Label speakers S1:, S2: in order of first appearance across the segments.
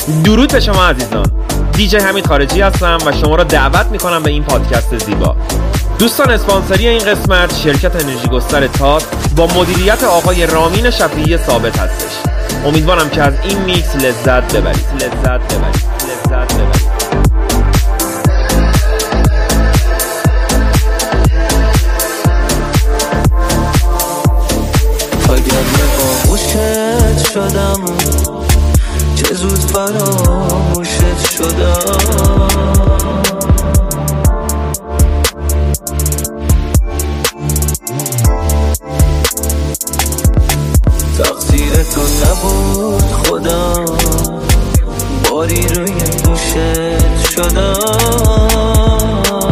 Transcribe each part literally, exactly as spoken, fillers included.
S1: درود به شما عزیزان، دیجی حمید خارجی هستم و شما را دعوت میکنم به این پادکست زیبا. دوستان، اسپانسری این قسمت شرکت انرژی گستر تات با مدیریت آقای رامین شفیعی ثابت هستش. امیدوارم که از این میکس لذت ببرید لذت ببرید لذت ببرید
S2: اگر آغوشت شدم چه زود فراموشت شدم، تقصیر تو نبود خودم باری روی دوشت شدم.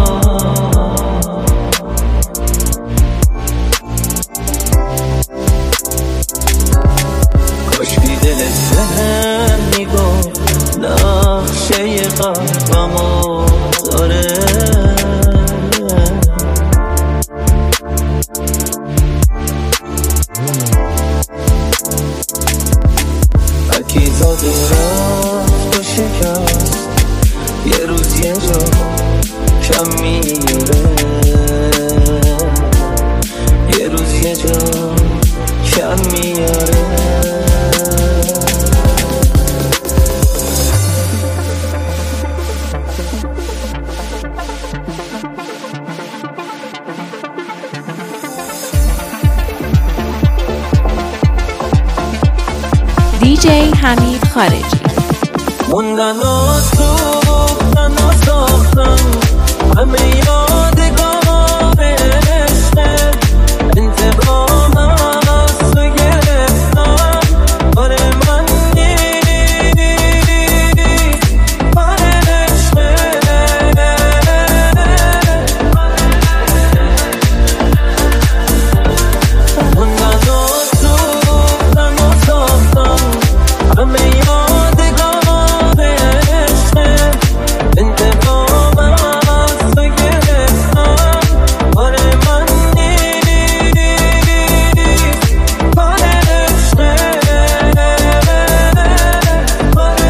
S2: کاشکی دلت بهم میگفت نقشه قلبمو داره، هرکی داده رفت و شکست یه روز یه جا کم میاره، یه روز یه جا کم میاره.
S3: دیجی حمید خارجی.
S2: موندن و سوختن و ساختن همه یادگار عشقه، انتقام از تو گرفتم آره من نیست آره عشقه. موندن و سوختن و ساختن همه یادگار عشقه، انتقام از تو گرفتم آره من نیست آره عشقه آره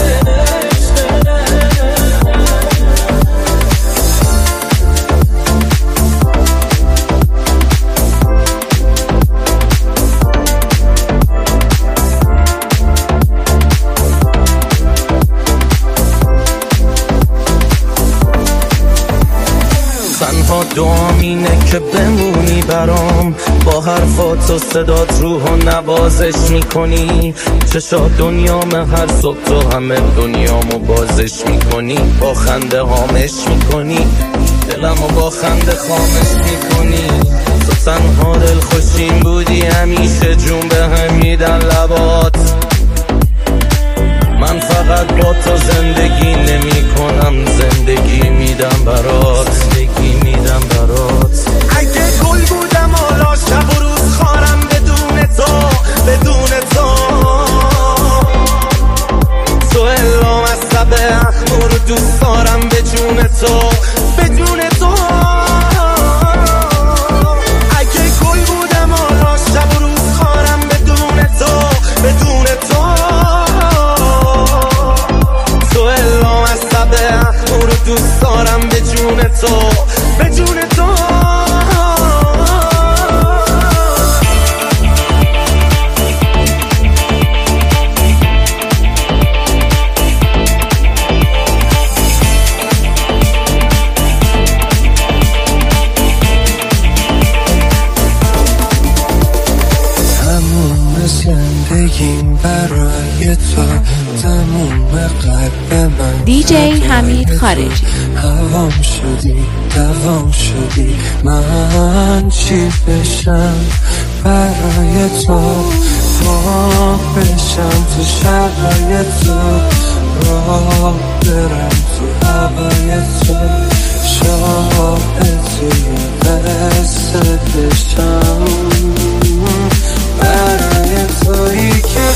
S4: تنها دعام اینه که بمونی برام، با حرفات و صدات روحو نوازش میکنی، چشات دنیام هر صبح تو همه دنیامو بازش میکنی، با خنده هامش میکنی دلمو با خنده خامش میکنی. تو تنها دل خوشیم بودی همیشه، جون به هم میدن لبات، من فقط با تو زندگی نمی کنم، زندگی میدم برات زندگی میدم برات.
S5: اگه گل بودم حالا شب و روز خارم بدون تو بدون تو، تو الام از سب اخمو رو دوست دارم به جون تو به جون تو. اگه گل بودم حالا شب و روز خارم بدون تو بدون تو، تو الام از سب اخمو رو دوست دارم به جون تو به جون تو.
S2: تموم زندگیم برای تو، تموم قلب من
S3: دیجی حمید خارجی.
S2: هوام شدی دوام شدی، من چی بشم برای تو، ما بشم تو شبای تو، راه برم تو هوای تو، شاید توی قصه بشم برای تویی که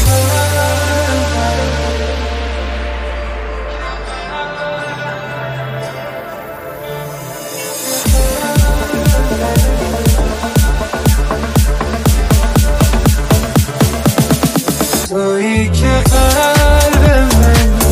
S2: تویی که قلب من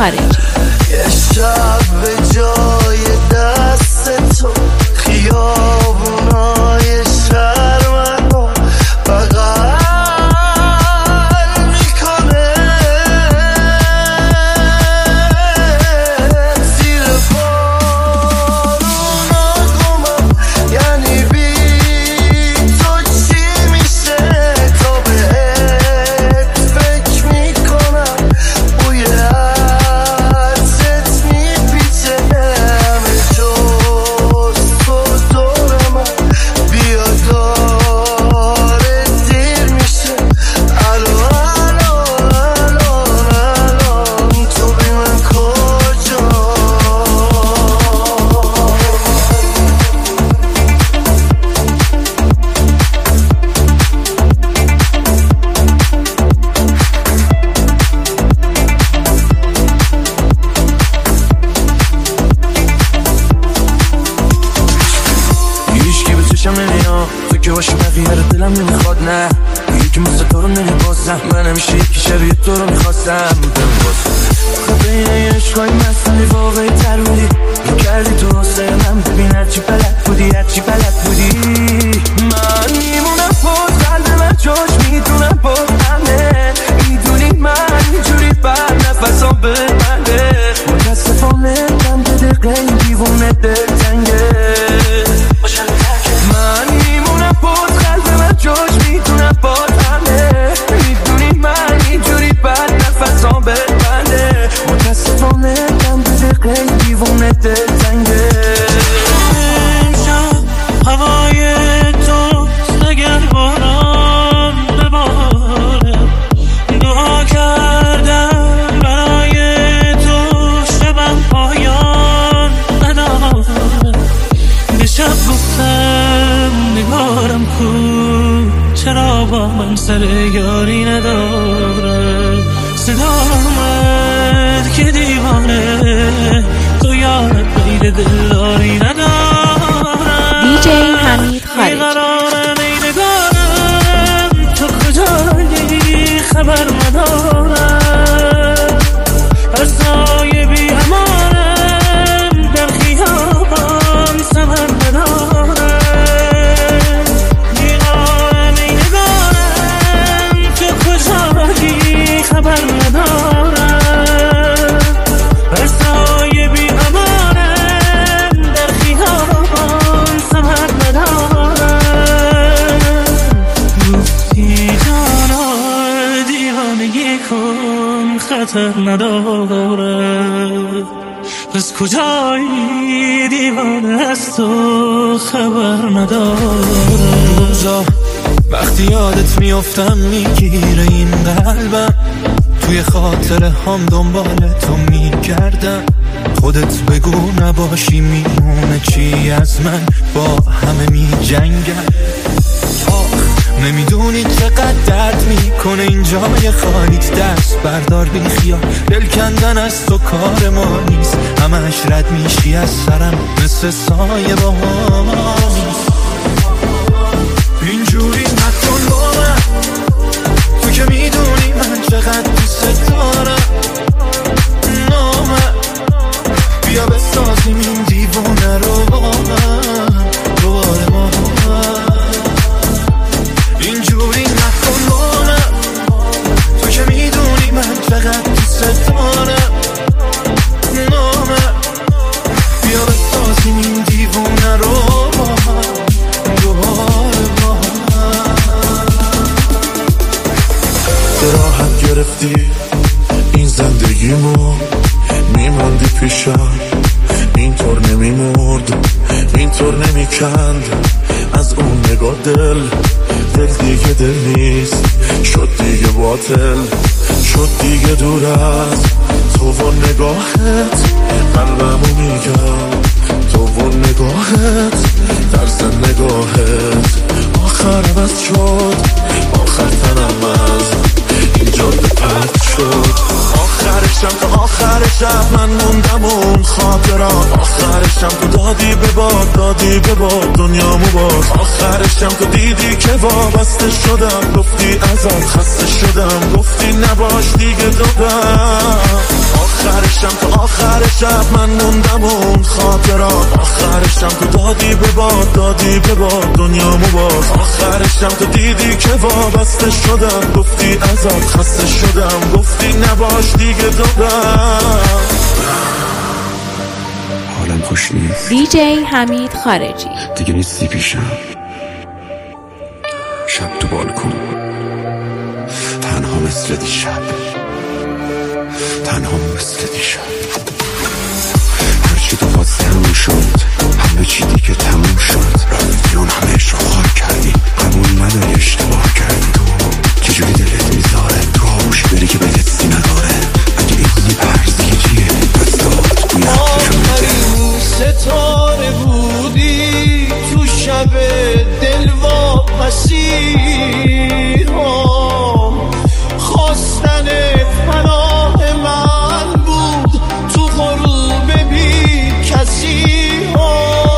S3: خارجی.
S5: یه شب به جای دست تو خیابونای شهر منو بغل میکنه، زیر بارونا گمم یعنی بی تو چی میشه، تا بهت فکر میکنم بوی عطرت میپیچه، همه جز تو دور من بیا داره دیر میشه، الان الان الان تو بی من کجا؟
S4: هیچکی به چشم نمیاد، تو که باشی بقیه رو دلم نمیخواد، نه یکی مثل تو رو نمیبازم، من همیشه یکی شبیه تو رو میخواستم خب بین عشقای مسئله واقعی تر بودی، رو کردی تو حسه من، ببین هرچی بلد بودی هرچی بلد بودی، من میمونم باز قلب من جاش میدونم باز همه، میدونی من اینجوری بر نفسام ببنده، متاسفانه من به دقیقه این دیوونه دلتنگه، من میمونم باز قلب من جاش میدونم باز همه، میدونی من اینجوری بر نفسام ببنده، متاسفانه من به دقیقه این دیوونه دلتنگه. امشب هوای تو اگر باران بباره، دعا کردم برای تو شبم پایان نداره، به شب گفتم نگارم کو چرا با من سر یاری نداره، صدا آمد که دیوانه تو یاد غیر دلداری نداره،
S3: دیجی حمید خارجی.
S4: بیقرارم ای نگارم تو کجایی خبر ندارم، هر سایه بی امانم در خیابان سمر ندارم، بیقرارم ای نگارم تو کجایی خبر ندارم، هر سایه بی امانم در خیابان سمر ندارم، گفتی جانا دیوانگی کن خطر نداره، پس کجایی دیوانه از تو خبر نداره، روزا وقتی یادت میافتم میگیره این قلبم، توی خاطره هم دنبال تو میگردم، خودت بگو نباشی میمونه چی از من، با همه میجنگم، نمیدونی چقدر درد میکنه این جای خالیت، دست بردار بی خیال، دل کندن از تو کار ما نیست، همش رد میشی از سرم مثل سایه با هم، اینجوری نکن با من، تو که میدونی من چقدر دوست دارم، نامه بیا بسازیم این دیوونه رو با من دوباره ما، اینجوری نکن با من، تو که میدونی من چقدر دوست دارم، نامه بیا بسازیم این دیوونه رو با من دوباره با من.
S6: راحت گرفتی این زندگیمو، میموندی پیشم اینطور نمیمرد، اینطور نمیکند از اون نگاه دل، دل دیگه دل نیست، شد دیگه باطل، شد دیگه دور از تو و نگاهت، قلبمو میگم تو و نگاهت، درس نگاهت آخر بس شد، آخر تنم از این جاده پرد شد، آخرش آخرشم تا آخر شب من موندم اون خاطرات، آخرشم تو دادی به باد دادی به باد دنیامو باز، آخرشم تو دیدی که وابسته شدم، گفتی ازت خسته شدم، گفتی نباش دیگه دادم. آخرشم تا آخر شب من موندم اون خاطرات، آخرشم تو دادی به باد دادی به باد دنیامو باز، آخرشم تو دیدی که وابسته شدم، گفتی ازت خسته شدم، گفتی نباش دیگه دادم.
S7: حالم خوش نیست.
S3: دی جی حمید خارجی.
S7: دیگه نیستی پیشم، شب تو بالکن تنها مثل دیشب، تنها مثل دیشب. هرچی تو واسه همون شد، همه چی دیگه تموم شد، رفتی اون همه رو خار کردی، قبول نداری اشتباه کردی. تو چجوری دلت میذاره تو آغوش بری که بهت سی نداره، اگه این پرز دیگه چیه پس داد تو نفتشو میده.
S5: ستاره بودی تو شب دل واپسی ها، خواستن پناه من بود تو غروب بی کسی ها،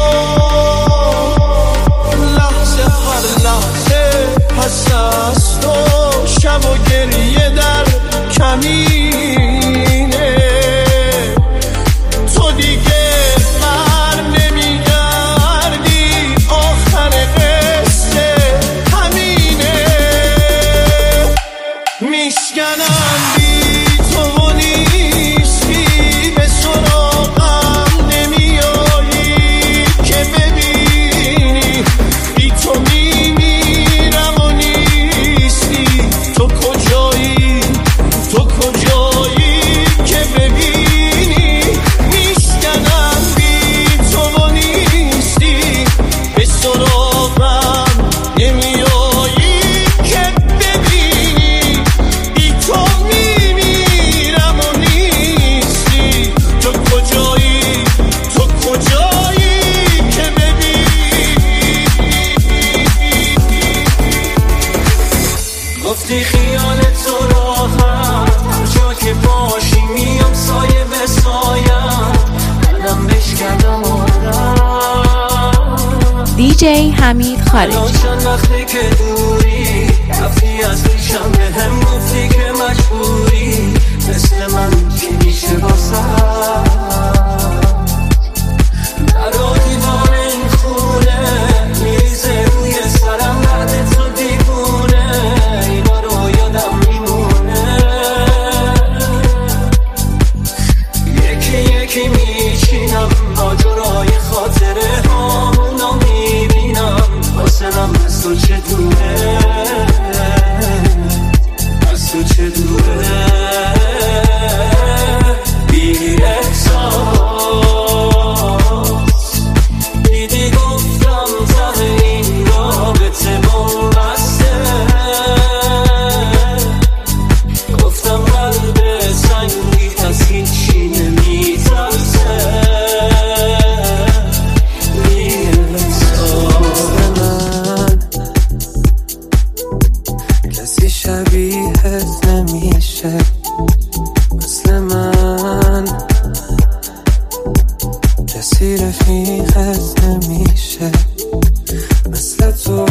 S5: لحظه هر لحظه پس از تو شب و گریه در کمینه، تو دیگه بر نمیگردی، آخر قصه همینه، میشکنم بی تو و نیستی، به سراغم نمیایی که ببینی، بی تو میمیرم و نیستی، تو کجایی تو کجایی که ببینی، میشکنم بی تو و نیستی، به سراغم نمیایی که ببینی، بی تو میمیرم و نیستی، تو کجایی تو کجایی که ببینی. گفتی خیال تو راحت، هر جا که باشی میام سایه به سایم، قلم بشکردم آدم.
S3: دی جی حمید خارجی.
S5: چند وقتی که دوری رفتی از ریشم، به هم گفتی که مجبوری مثل من که میشه باسم، در دیوار این خونه میریزه روی سرم بعد تو دیوونه، اینا رو یادم میمونه، یکی یکی میچینم ماجرای خاطره هامونو میبینم، حاصلم از تو چه دوره از تو چه دوره، بی احساس دیدی گفتم ته این رابطه بسته، گفتم قلب سنگی از هیچی نمیترسه، بی احساس من کسی شبیهت نمیشه، مثل من کسی رفیقت نمیشه، مثل تو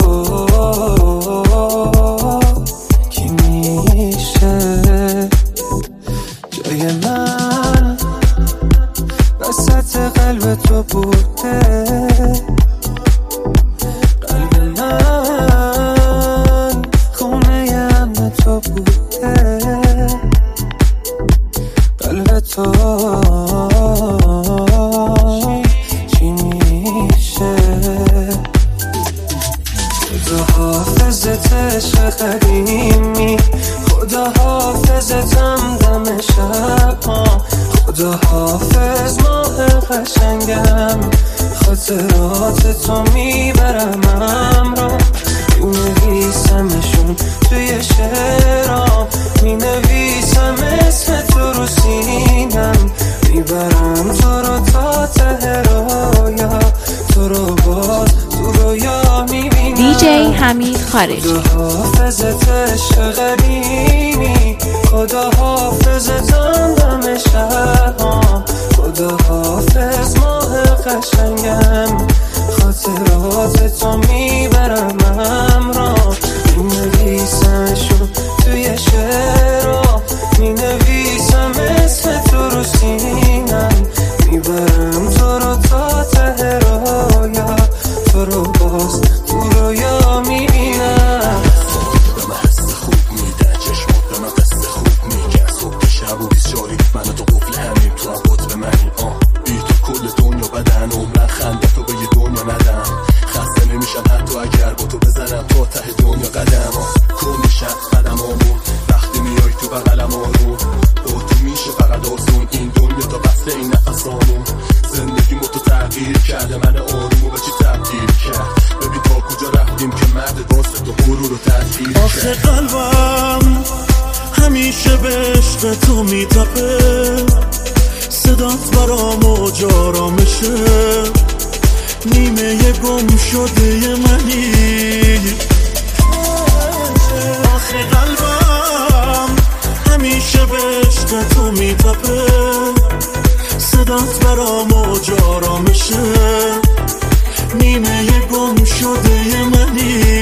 S5: کی میشه، جای من وسط قلب تو بوده، قلب من خونه همه تو بوده، قلب تو چی میشه، خدا حافظت عشق قدیمی، خدا حافظتم دم شب ها، خدا حافظ ماه قشنگم، خاطرات تو میبرم همراه، مینویسمشون توی شعرام، مینویسم اسم تو رو سینم، میبرم تو رو تا ته رویا، تو رو باز تو رویا میبینم.
S3: دی جی دیجی حمید خارجی.
S2: خدا حافظت عشق قدیمی، خدا حافظتم دم شبام، خدا حافظ ماه قشنگم، خاطرات تو میبرم همراه، مینویسمشون توی شعرها، مینویسم اسم تو رو سینم، میبرم تو رو تا ته رویا، تو رو باز تو رویا میبینم.
S6: به من حس خوب میده، چشمات به من قصه خوب میگه، صبح شب و بیسیاری من و تو قفل همیم، تو هم قطب منی. آه بی تو کل دنیا بدن، عمرن خنده تو به یه دنیا ندم، خسته نمیشم حتی اگر با تو بزنم تا ته دنیا قدم. آه کن میشم قدم آمون وقتی میای تو بغلم، آروم با تو میشه فقط آسون، این دنیا تا بسته این نفس آمون، زندگی ما تو تغییر کرده، من آرومو به چی تبدیل کرد، ببین تا کجا رفتیم که مرد واسه تو غرور رو تدبیر کرد. آخه قلبم همیشه به عشق تو میتپه، صدات برام موج آرامشه، نیمه گم شده منی. آخه قلبم همیشه به عشق تو میتپه، صدات برام موج آرامشه، نیمه گم شده منی.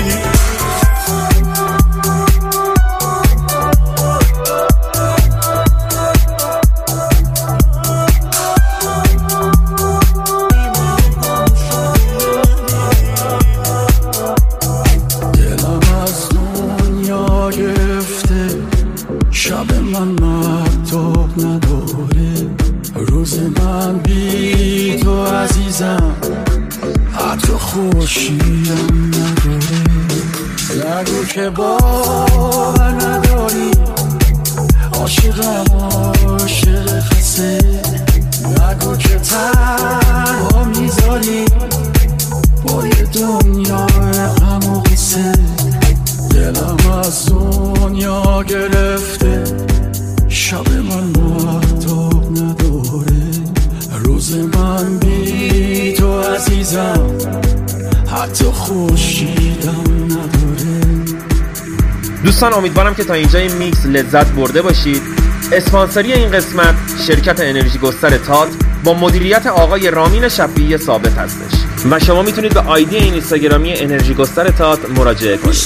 S6: شب من مهتاب نداره، روز من بی تو عزیزم، حتی خوشیم نداره. نگو که باور نداری، عاشقم عاشق خسته، نگو که تنها میذاری با یه دنیا غم و قصه، دلم از دنیا گرفته، شب من مهتاب نداره، روز من بی تو عزیزم، حتی خوشیدم نداره.
S1: دوستان امیدوارم که تا اینجای میکس لذت برده باشید. اسپانسری این قسمت شرکت انرژی گستر تات با مدیریت آقای رامین شفیعی ثابت هستش و شما میتونید به آیدی این اینستاگرامی انرژی گستر تات مراجعه کنید.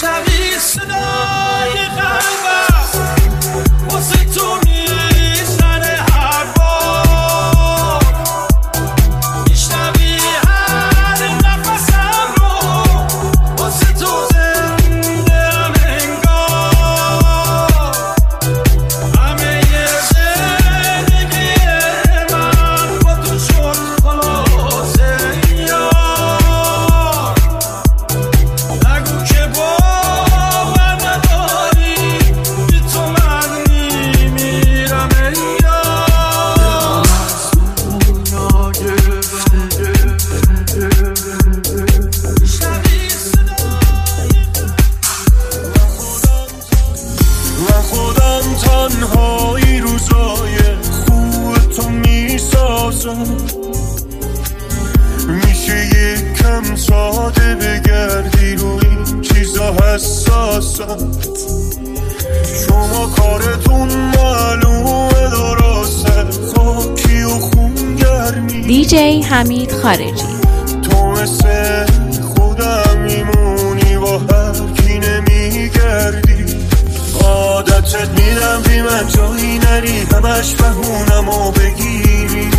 S6: میشه یکم ساده بگردی رو این چیزا حساسم، شما کارتون معلومه درسته، خاکی و خونگرمی.
S3: دیجی حمید خارجی.
S6: تو مثل خودم میمونی با هر کی نمیگردی، عادتت میدم بی من جایی نری، همش بهونم و بگیری،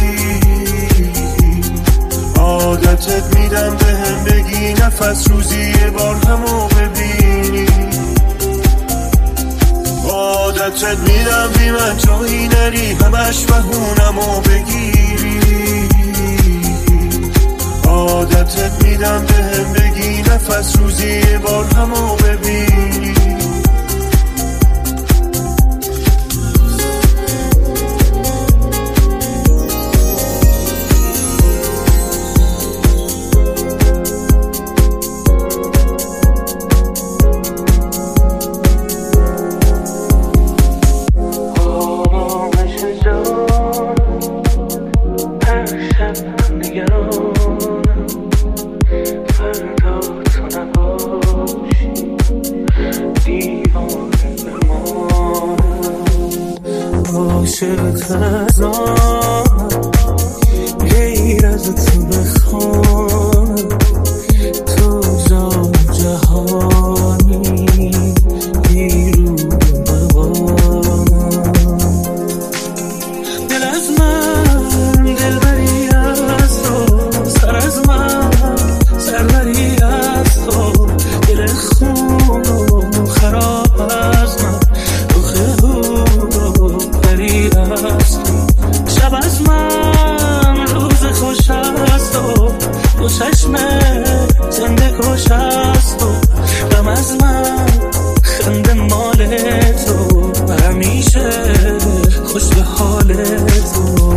S6: عادتت میدم به هم بگی نفس روزی یه بار همو ببینی، عادتت میدم بی من جایی نری، همش بهونم و بگیری، عادتت میدم به هم بگی نفس روزی یه بار همو ببینی.
S2: نگرانم فردا تو نباشی. از آن غیر از تو بخوان تو جان جهانی بیرون ببانم دل از من دلبری از تو سر از من سربری از تو دل خون و خراب از من روخ هور و پری از تو شب از من روز خوش از تو دو چشم زنده کش از تو غم از من خنده مال تو همیشه خوش به حال تو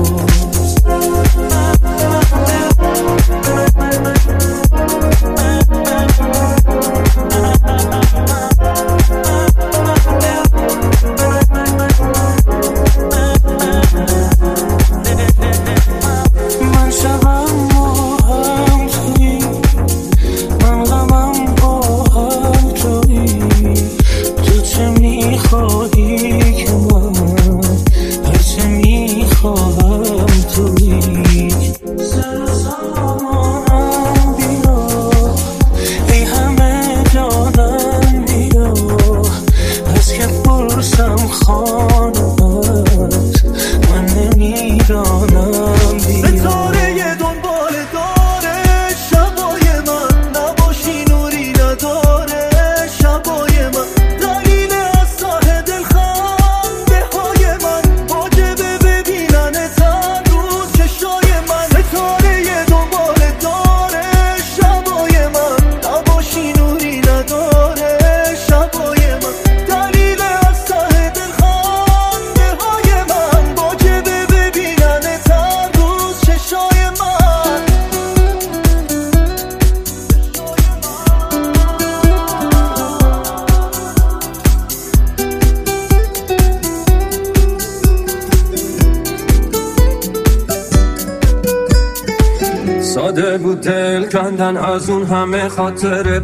S8: ساده بود دل کندن از اون همه خاطر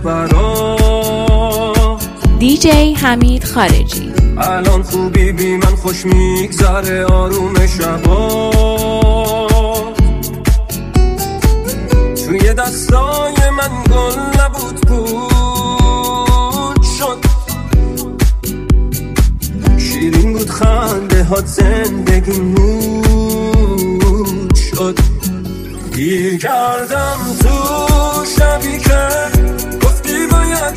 S8: برام
S3: دیجی حمید خارجی.
S8: الان خوبی بی من خوش میگذره آروم شبا توی دستای من گل نبود بود شد شیرین بود خنده هات زندگی مود شد گیر کردم تو شبی که گفتی باید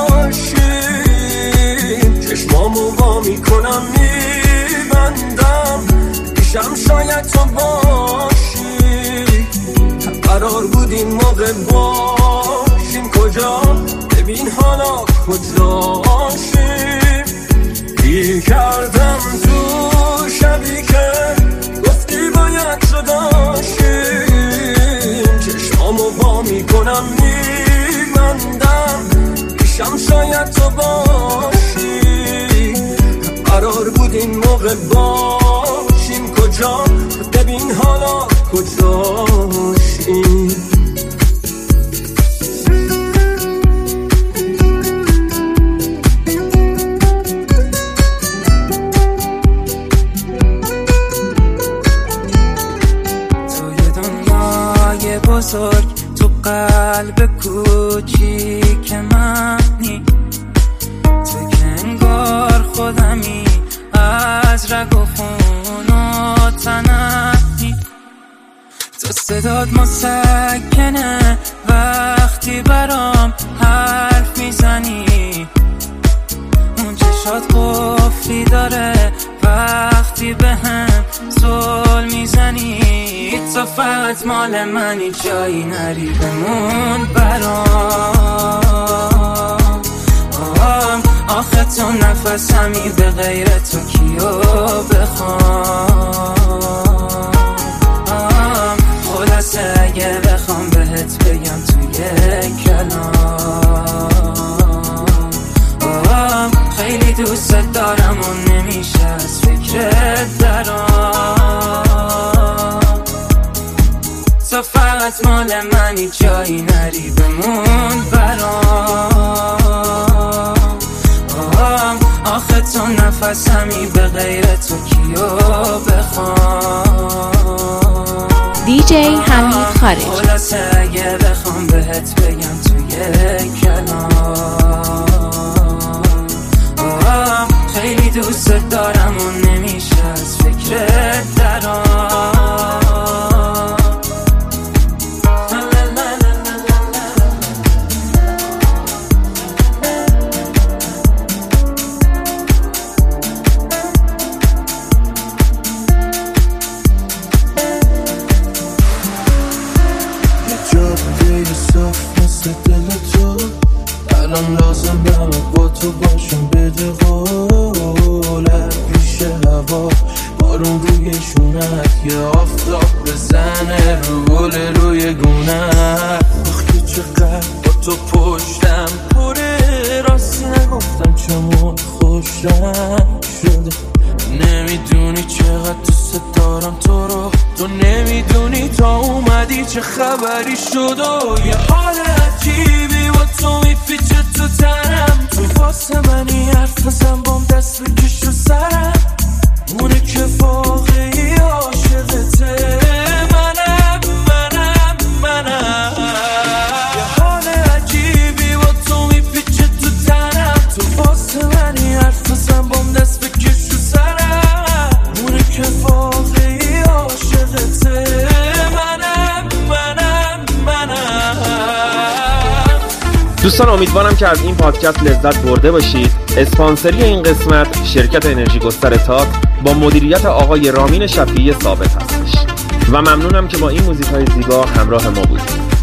S8: جداشیم چشمامو وا میکنم میبندم پیشم شاید تو باشی قرار بود این موقع باشیم کجا ببین حالا کجاشیم گیر کردم تو شبی که گفتی باید جداشیم چشمامو وا میکنم میبندم پیشم شاید تو باشی قرار بود این موقع باشیم کجا ببین حالا کجاشیم
S2: بزرگ تو قلب کوچیک منی تو که انگار خودمی از رگ و خون و تنمی تو صدات مسکنه وقتی برام حرف میزنی اون چشات قفلی داره وقتی به هم زل میزنی تو فقط مال منی جایی نری بمون برام آخه تو نفسمی به غیر تو کیو بخوام خلاصه اگه بخوام بهت بگم توی کلام خیلی دوست دارم و نمیشه از فکرت درام تو فقط مال منی جایی نری بمون برام آخه
S5: حتی نفسمی به غیر تو کیو بخوام.
S3: دیجی حمید خارجی.
S5: خلاصه اگه بخوام بهت بگم توی کلام، خیلی دوست دارم و نمیشه از فکرت درام.
S4: الان لازم دارم با تو باشم، بده قولت پیش هوا، بارون روی شونت، یه آفتاب بزنه رو گل روی گونت. وقتی چقدر با تو پشتم پره، راستی نگفتم چمون خوشم شده. نمیدونی چقدر دوست دارم تو رو، تو نمیدونی تا اومدی چه خبری شد. و یه حال عجیبی با تو میپیچه تو تنم، تو واسه منی حرف بزن بام دست بکش رو سرم. اونه که واقعی عاشقته منم منم منم. یه حال عجیبی با تو میپیچه تو تنم، تو واسه منی حرف بزن بام دست بکش رو سرم. اونه که واقعی عاشقته منم منم منم.
S1: دوستان امیدوارم که از این پادکست لذت برده باشید. اسپانسری این قسمت شرکت انرژی گستر تات با مدیریت آقای رامین شفیعی ثابت هستش و ممنونم که با این موزیک‌های زیبا همراه ما بودید.